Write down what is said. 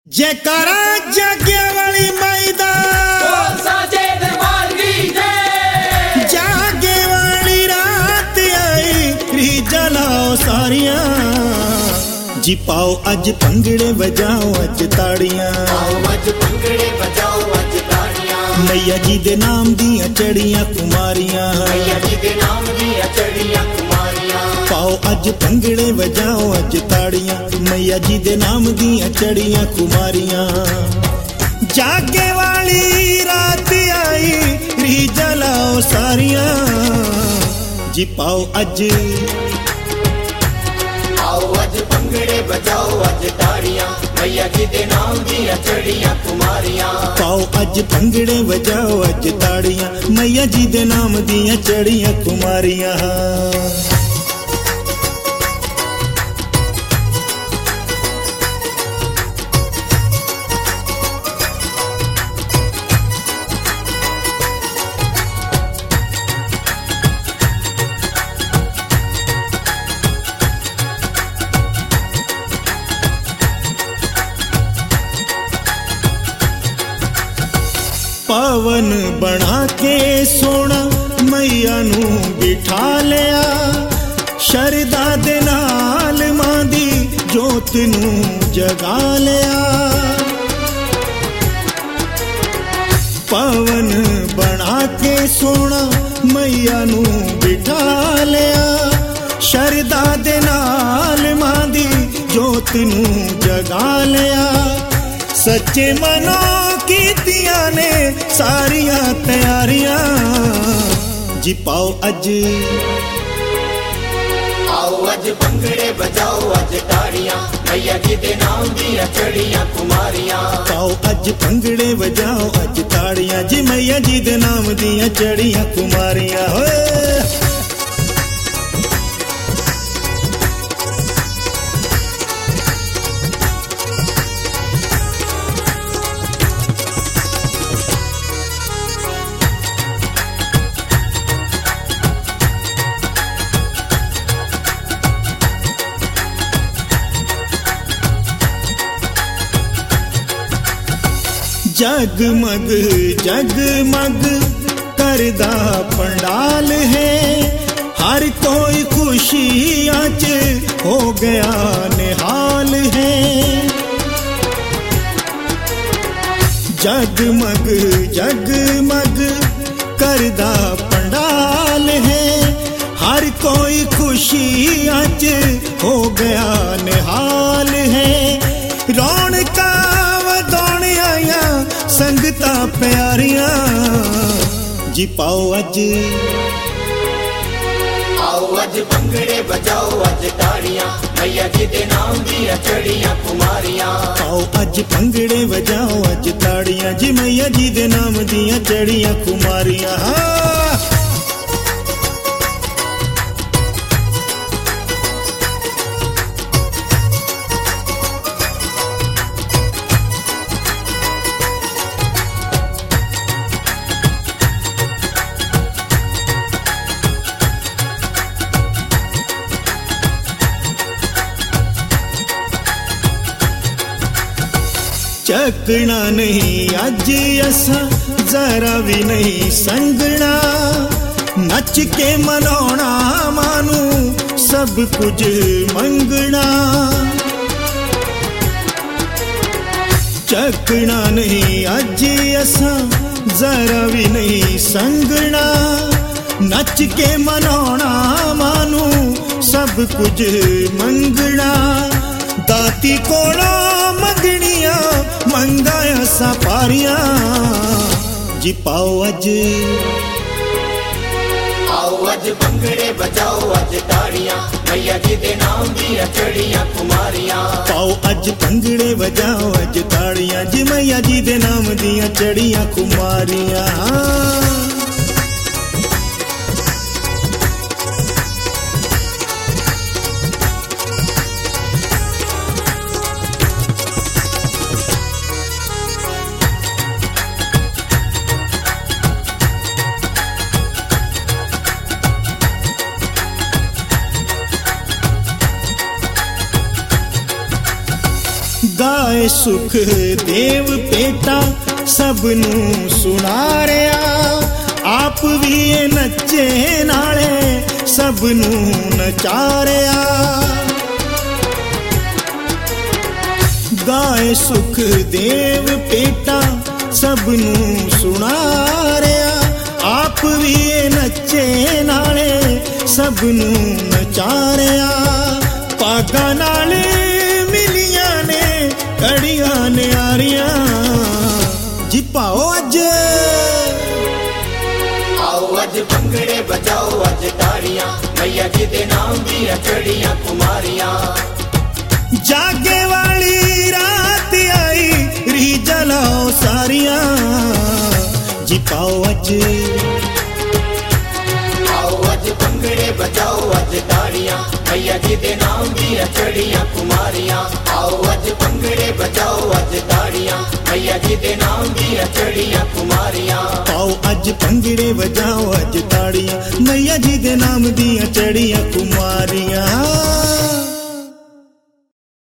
जयकारा जागे वाली मैदा साजे दरबार की जय। जागे वाली रात आई री जलाओ सारियां जी पाओ अज भंगड़े बजाओ अज ताड़ियां अज भंगड़े बजाओ अज ताड़ियां मैया जी दे नाम दियां चढ़ियां कुमारियां मैया जी दे नाम दियां चढ़ियां कुमारियां पाओ अज भंगड़े बजाओ अज ताड़ियां मैया जी दे नाम दियां चढ़ियां कुमारियां जागे वाली रात आई री जलाओ सारियां जी पाओ अज आओ अज भंगड़े बजाओ अज ताड़ियां मैया जी दे नाम दियां चढ़ियां कुमारियां पाओ अज भंगड़े बजाओ अज ताड़ियां मैया जी दे नाम दियां चढ़ियां कुमारियां पवन बना के सोना मैया नू बिठा लिया शरदा दे नाल मां दी जोत नू जगा लिया पवन बना के सोना मैया नू बिठा लिया शरदा दे नाल मां दी जोत नू जगा लिया सच्चे मनो कीतियां ने सारियां तैयारियां जी पाओ अज आओ अज भंगड़े बजाओ अज ताड़ियां मैया जी दे नाम दियां चढ़ियां कुमारियां पाओ अज भंगड़े बजाओ अज ताड़ियां जी मैया जी दे नाम दियां चढ़ियां कुमारियां होए जगमग जगमग करदा पंडाल है हर कोई खुशियां च हो गया निहाल है जगमग जगमग करदा पंडाल है हर कोई खुशियां च हो गया निहाल है रौनका संगता प्यारियां जी पाओ अज आओ अज भंगड़े बजाओ अज ताड़ियां मैया जी दे नाम दियां चढ़ियां कुमारियां पाओ अज भंगड़े बजाओ अज ताड़ियां जी मैया जी दे नाम दियां चढ़ियां कुमारियां चकना नहीं अज असा जरा भी नहीं संगना नच के मनाना मानू सब कुछ मंगना चकना नहीं अज असा जरा भी नहीं संगना नच के मनाना मानू सब कुछ मंगना दाती कोला मंगनिया मंगाया सपारियां जी पाओ अज आओ अज भंगड़े बजाओ अज ताड़ियां मैया जी दे नाम दियां चढ़ियां कुमारियां पाओ अज भंगड़े बजाओ अज ताड़ियां जी मैया जी दे नाम दियां चढ़ियां कुमारियां गाए सुख देव पेटा सबनू सुना रहा आप भी ये नचे नाले सबनू नचा रहा गाए सुख देव पेटा सबनू सुना रहा आप भी ये नचे नाले सबनू नचा रहा पागा नाले मिलिया ने कड़िया ने आरिया जी पाओ अज आओ अज भंगड़े बजाओ अज ताड़ियां मैया जी दे नाम दी चढ़ियां कुमारियां जागे वाली रात आई री जलाओ सारिया जी पाओ अज आओ अज भंगड़े बजाओ अज ताड़ियां मैया जी दे नाम दी चढ़ियां कुमारियां आओ अज भंगड़े बजाओ अज ताड़ियां मैया जी दे नाम दी चढ़ियां कुमारियां आओ अज भंगड़े बजाओ अज ताड़ियां मैया जी दे नाम दी चढ़ियां कुमारियां